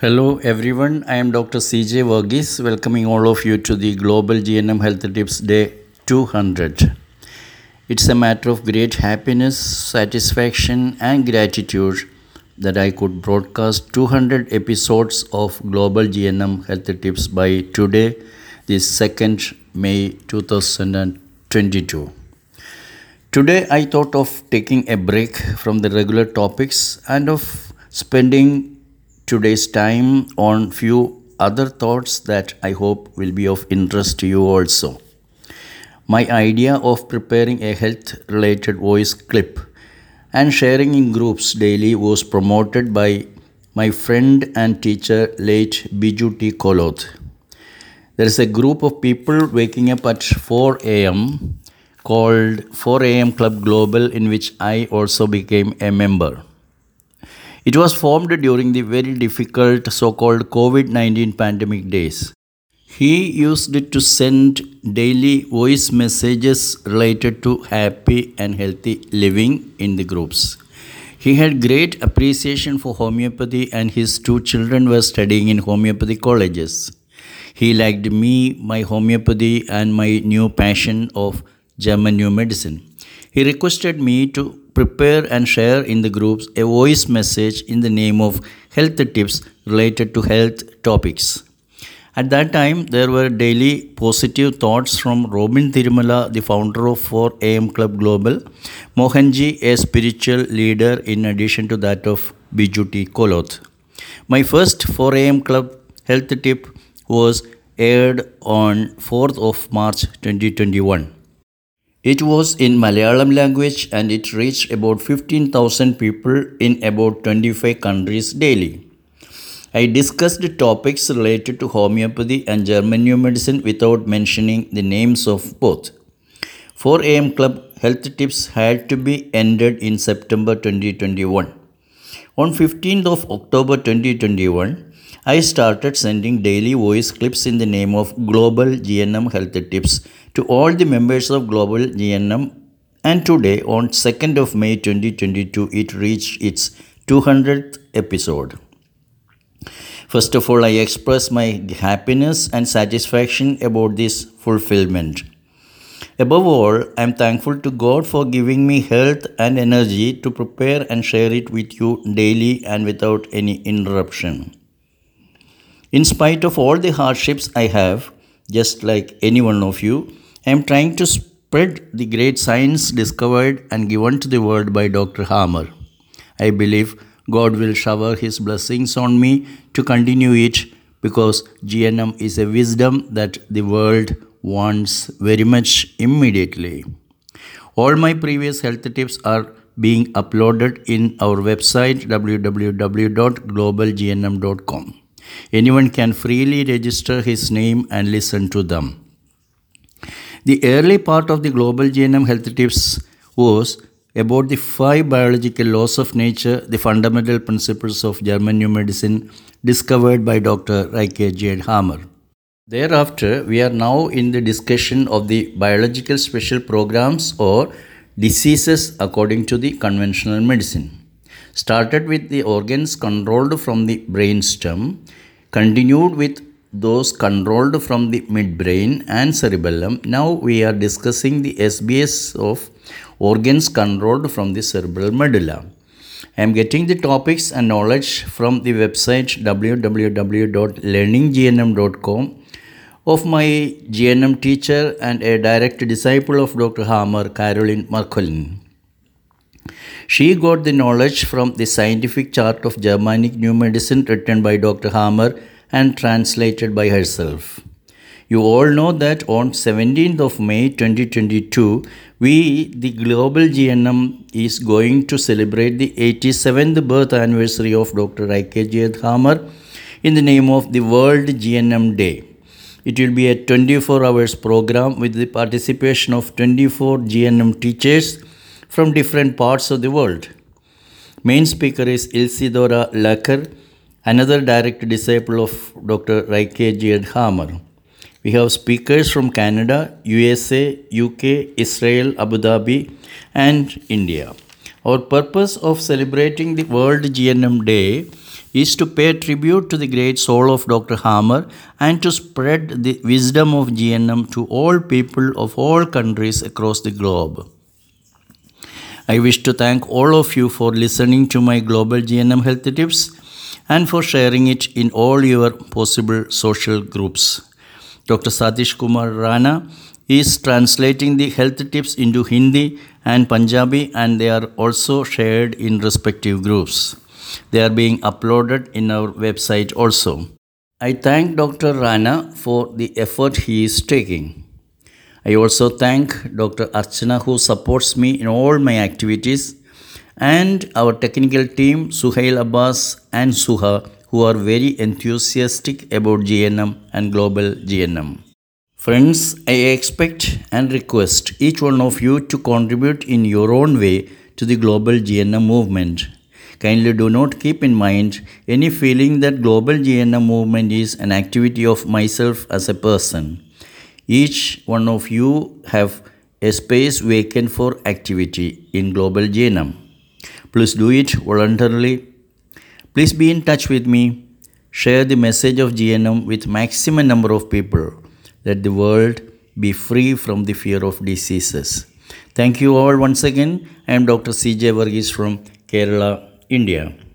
Hello everyone, I am Dr. CJ Verghese, welcoming all of you to the Global GNM Health Tips Day 200. It's a matter of great happiness, satisfaction, and gratitude that I could broadcast 200 episodes of Global GNM Health Tips by today, the 2nd May 2022. Today, I thought of taking a break from the regular topics and of spending today's time on few other thoughts that I hope will be of interest to you also. My idea of preparing a health related voice clip and sharing in groups daily was promoted by my friend and teacher late Biju T. Koloth. There is a group of people waking up at 4 a.m. called 4 a.m. Club Global, in which I also became a member. It was formed during the very difficult so-called COVID-19 pandemic days. He used it to send daily voice messages related to happy and healthy living in the groups. He had great appreciation for homeopathy and his two children were studying in homeopathy colleges. He liked me, my homeopathy and my new passion of German New Medicine. He requested me to prepare and share in the groups a voice message in the name of health tips related to health topics. At that time, there were daily positive thoughts from Robin Thirumala, the founder of 4 AM Club Global, Mohanji, a spiritual leader in addition to that of Biju T. Koloth. My first 4 AM Club health tip was aired on 4th of March 2021. It was in Malayalam language and it reached about 15,000 people in about 25 countries daily. I discussed topics related to homeopathy and German New Medicine without mentioning the names of both. 4 AM Club health tips had to be ended in September 2021. On 15th of October 2021, I started sending daily voice clips in the name of Global GNM Health Tips to all the members of Global GNM, and today on 2nd of May 2022 it reached its 200th episode. First of all, I express my happiness and satisfaction about this fulfillment. Above all, I am thankful to God for giving me health and energy to prepare and share it with you daily and without any interruption. In spite of all the hardships I have, just like any one of you, I am trying to spread the great science discovered and given to the world by Dr. Hammer. I believe God will shower His blessings on me to continue it because GNM is a wisdom that the world wants very much immediately. All my previous health tips are being uploaded in our website www.globalgnm.com. Anyone can freely register his name and listen to them. The early part of the Global GNM Health Tips was about the 5 biological laws of nature, the fundamental principles of German New Medicine discovered by Dr. Rike J. Hammer. Thereafter, we are now in the discussion of the biological special programs or diseases according to the conventional medicine. Started with the organs controlled from the brainstem, continued with those controlled from the midbrain and cerebellum. Now we are discussing the SBS of organs controlled from the cerebral medulla. I am getting the topics and knowledge from the website www.learninggnm.com of my GNM teacher and a direct disciple of Dr. Hammer, Caroline Marcolin. She got the knowledge from the scientific chart of Germanic New Medicine written by Dr. Hammer and translated by herself. You all know that on 17th of May 2022, we, the Global GNM, is going to celebrate the 87th birth anniversary of Dr. Rike J. Hammer in the name of the World GNM Day. It will be a 24 hours program with the participation of 24 GNM teachers from different parts of the world. Main speaker is Ilsidora Lacker, another direct disciple of Dr. Rike J. Hammer. We have speakers from Canada, USA, UK, Israel, Abu Dhabi, and India. Our purpose of celebrating the World GNM Day is to pay tribute to the great soul of Dr. Hammer and to spread the wisdom of GNM to all people of all countries across the globe. I wish to thank all of you for listening to my Global GNM Health Tips and for sharing it in all your possible social groups. Dr. Satish Kumar Rana is translating the health tips into Hindi and Punjabi, and they are also shared in respective groups. They are being uploaded in our website also. I thank Dr. Rana for the effort he is taking. I also thank Dr. Archana, who supports me in all my activities, and our technical team Suhail Abbas and Suha, who are very enthusiastic about GNM and Global GNM. Friends, I expect and request each one of you to contribute in your own way to the Global GNM movement. Kindly do not keep in mind any feeling that Global GNM movement is an activity of myself as a person. Each one of you have a space vacant for activity in Global GNM. Please do it voluntarily. Please be in touch with me. Share the message of GNM with maximum number of people. Let the world be free from the fear of diseases. Thank you all once again. I am Dr. C.J. Varghese from Kerala, India.